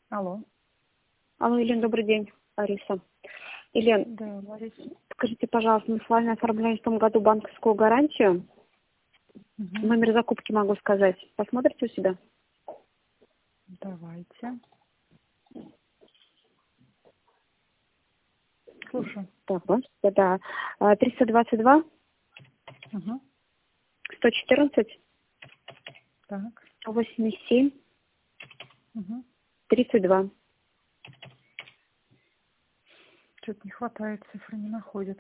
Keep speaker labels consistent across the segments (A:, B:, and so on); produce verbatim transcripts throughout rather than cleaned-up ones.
A: Алло.
B: Алло, Елена, добрый день, Лариса. Елена,
A: Да, Лариса.
B: скажите, пожалуйста, мы с вами оформляем в том году банковскую гарантию.
A: Угу.
B: Номер закупки могу сказать. Посмотрите у себя?
A: Давайте. Слушай.
B: Так, вот, да, да. триста двадцать два,
A: Угу.
B: сто четырнадцать,
A: Так.
B: восемьдесят семь,
A: Угу.
B: тридцать два.
A: Что-то не хватает, цифры не находят.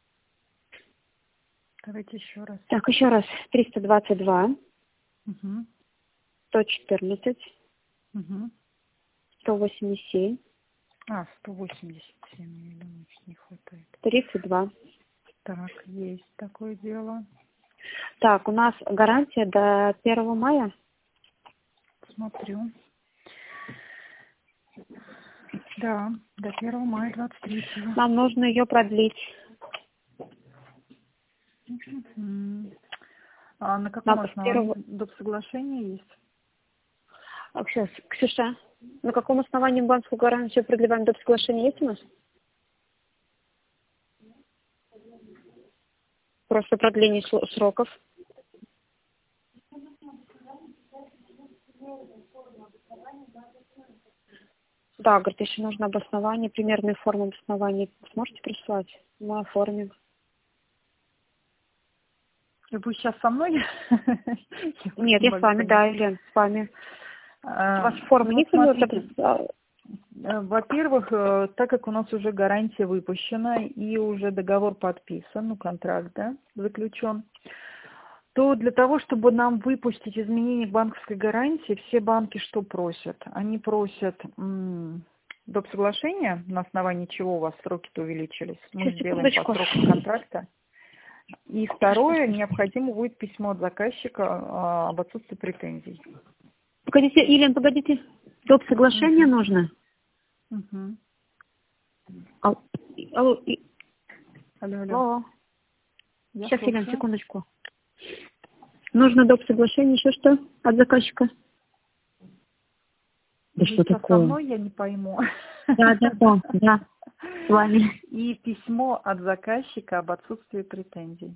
A: Давайте еще раз.
B: Так, еще раз. триста двадцать два,
A: Угу.
B: сто четырнадцать,
A: Угу.
B: сто восемьдесят семь,
A: А, сто восемьдесят семь, я думаю, что не хватает.
B: тридцать два.
A: Так, есть такое дело.
B: Так, у нас гарантия до первого мая.
A: Смотрю. Да, до первого мая двадцать третьего.
B: Нам нужно ее продлить.
A: Угу. А на каком
B: Надо с
A: основании
B: первого...
A: доп. Соглашения есть?
B: А, сейчас, Ксюша, на каком основании банковскую гарантию продлеваем? Доп. Соглашение есть у нас? Просто продление шло- сроков. Да, говорит, еще нужно обоснование, примерную форму обоснования. Сможете прислать? Мы оформим.
A: Вы сейчас со мной?
B: Нет, я с вами, да, Елена, с вами. У вас форма
A: Ну,
B: есть?
A: смотрите,
B: Или-
A: э, во-первых, э, так как у нас уже гарантия выпущена и уже договор подписан, ну, контракт, да, заключен, то для того, чтобы нам выпустить изменения банковской гарантии, все банки что просят? Они просят м, доп. Соглашения, на основании чего у вас сроки-то увеличились. Мы
B: Сейчас,
A: сделаем по
B: секундочку.
A: срокам контракта. И второе, необходимо будет письмо от заказчика а, об отсутствии претензий.
B: Погодите, Елена, погодите. Доп. Соглашение
A: Угу.
B: нужно?
A: Угу.
B: Ал- Алло, и-
A: Алло, алло.
B: алло.
A: Я
B: Сейчас, Елена,
A: слушаю.
B: секундочку. Нужно доп. Соглашение, еще что от заказчика? Да
A: Вы
B: что
A: сейчас со
B: такое?
A: мной, я не пойму.
B: Да, да, да, да, с вами.
A: И письмо от заказчика об отсутствии претензий.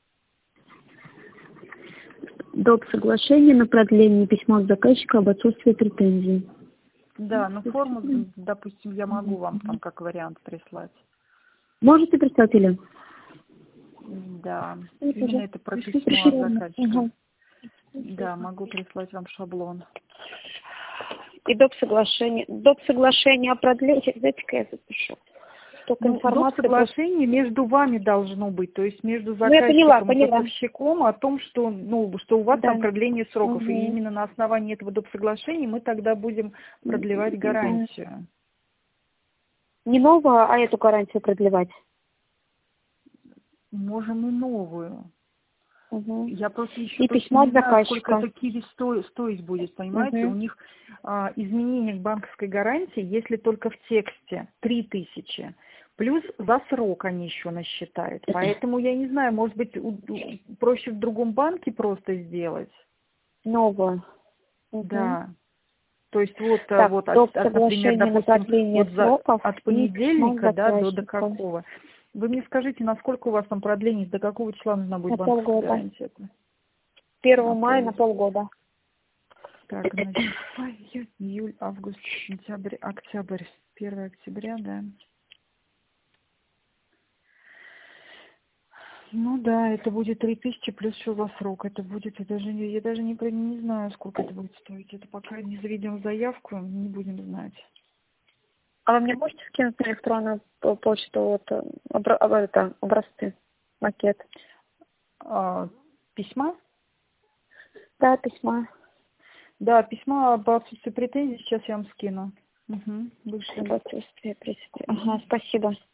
B: Доп. Соглашение на продление, письмо от заказчика об отсутствии претензий.
A: Да, но форму, допустим, я могу вам там как вариант прислать.
B: Можете прислать, Елена?
A: Да,
B: Это
A: именно
B: уже
A: это про
B: пришли,
A: письмо от
B: пришли.
A: заказчика.
B: Ага.
A: Да, могу прислать вам шаблон.
B: И доп. Соглашение. Доп. Соглашение о продлении. Дайте-ка я запишу. Только
A: Ну, доп.
B: информация.
A: Соглашение между вами должно быть, то есть между
B: Ну, я поняла,
A: заказчиком и
B: поняла.
A: поставщиком о том, что, ну, что у вас
B: Да.
A: там продление сроков.
B: Угу.
A: И именно на основании этого доп. Соглашения мы тогда будем продлевать гарантию.
B: Не новую, а эту гарантию продлевать.
A: Можем и новую.
B: Угу.
A: Я просто еще
B: И
A: точно
B: письмо
A: не
B: от
A: знаю, сколько
B: заказчика.
A: это киви сто, стоить будет, понимаете?
B: Угу.
A: У них а, изменение к банковской гарантии, если только в тексте, три тысячи. Плюс за срок они еще насчитают. Поэтому я не знаю, может быть, у, у, проще в другом банке просто сделать.
B: Новую. Угу.
A: Да. То есть вот,
B: Так,
A: вот
B: доп.
A: от, от, например,
B: Соглашение на
A: допустим,
B: продление
A: вот за,
B: сроков
A: от
B: и письмо от
A: понедельника, да, до, до
B: заказчика.
A: какого. Вы мне скажите, насколько у вас там продление, до какого числа нужна будет
B: На
A: банковская
B: полгода.
A: гарантия?
B: первого
A: На
B: мая на
A: полгода.
B: полгода.
A: Так, значит, май, июль, август, сентябрь, октябрь. первое октября, да. Ну да, это будет три тысячи плюс еще за срок. Это будет, я даже, не- я даже не, про- не знаю, сколько это будет стоить. Это пока не заведем заявку, не будем знать.
B: А вы мне можете скинуть на электронную по- почту вот, э, обра- об- это, образцы, макет?
A: А, письма?
B: Да, письма.
A: Да, письма об отсутствии претензий сейчас я вам скину. Угу, вышлем.
B: Об отсутствии, при- Ага, спасибо.